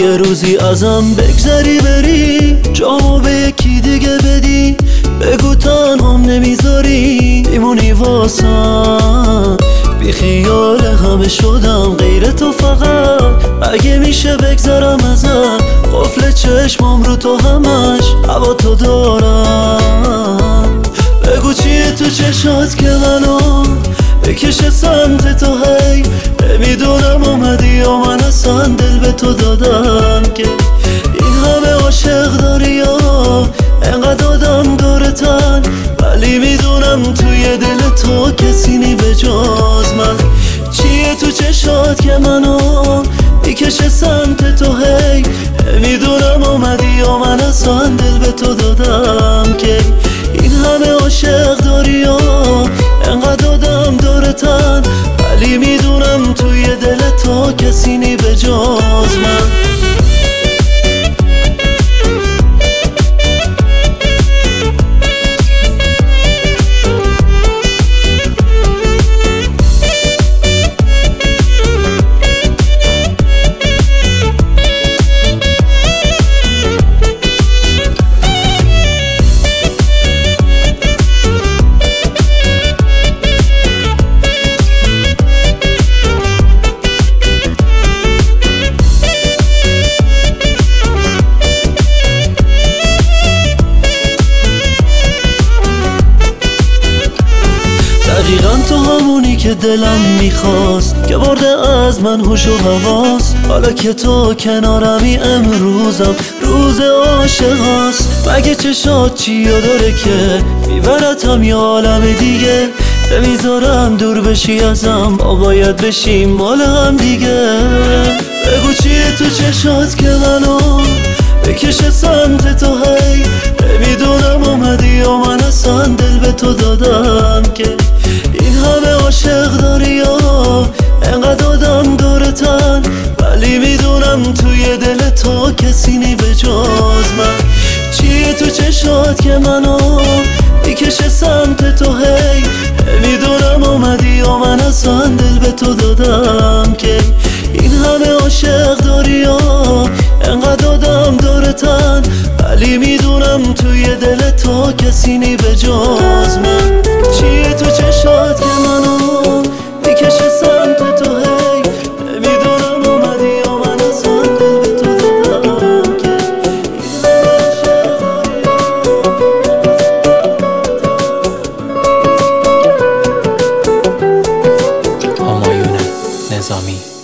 یه روزی ازم بگذری بری، جامو به یکی دیگه بدی، بگو تنهام نمیذاری میمونی واسم، بی خیال همه شدم غیر تو فقط. اگه میشه بگذرم ازت، قفل چشمام رو تو همش هوا تو دارم. بگو چیه تو چشات که منو بکشه سمت تو، هی نمیدونم اومدی یا من اصلا دل به تو دادم که این همه عاشق داری یا انقدر آدم دورتن، ولی میدونم توی دل تو کسی نی به جز من. چیه تو چشات که منو میکشه سمت تو، هی نمیدونم اومدی یا من اصلا دل به تو دادم که این همه عاشق داری یا انقدر آدم دورتن، ولی میدونم توی دل تو کسی نی به جز من. دقیقا تو همونی که دلم میخواست، که برده از من هوش و حواس. حالا که تو کنارمی امروزم روز عاشقاست. مگه چشات چیا داره که میبرتم یه عالم دیگه، نمیذارم دور بشی ازم، ما باید بشیم مال هم دیگه. بگو چیه تو چشات که منو بکشه سمت تو، هی نمیدونم اومدی یا من اصلا دل به تو دادم که این همه عاشق داری یا انقدر آدم دورتن، ولی میدونم توی دل تو کسی نی به جز من. چیه تو چشات که منو میکشه سمت تو، هی نمیدونم اومدی یا من اصلا دل به تو دادم که این همه عاشق داری یا انقدر آدم دورتن، ولی میدونم توی دل تو کسی نی به جز من. چیه تو چشات که منو میکشه سمت تو، هی نمیدونم اومدی یا من اصلا دل به تو دادم که این همه عاشق داری. همایون نظامی.